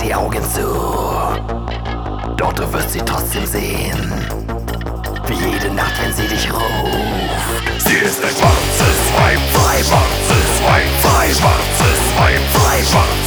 die Augen zu, doch du wirst sie trotzdem sehen, wie jede Nacht, wenn sie dich ruft. Sie ist ein schwarzes Weib, schwarzes Weib, schwarzes Weib, schwarzes